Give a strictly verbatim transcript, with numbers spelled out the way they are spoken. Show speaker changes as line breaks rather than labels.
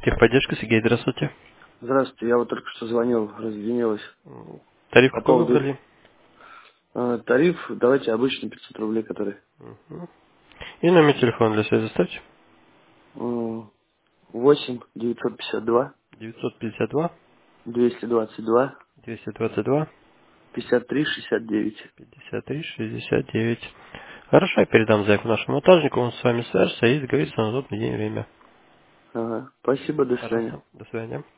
Техподдержка, Сергей, здравствуйте.
Здравствуйте, я вот только что звонил, разъединилась.
М, Тариф
По
какой
поводу
выбрали?
э, тариф, давайте обычный пятьсот рублей, который
Мгм. И номер телефона для связи ставьте.
м, восемь девятьсот пятьдесят два
девятьсот пятьдесят два
двести двадцать два
двести двадцать два
пятьдесят три шестьдесят девять.
пятьдесят три шестьдесят девять. Хорошо, я передам заявку нашему монтажнику, он с вами свяжется и договорится на удобный день и время.
Ага. Спасибо, до свидания.
Пожалуйста, до свидания.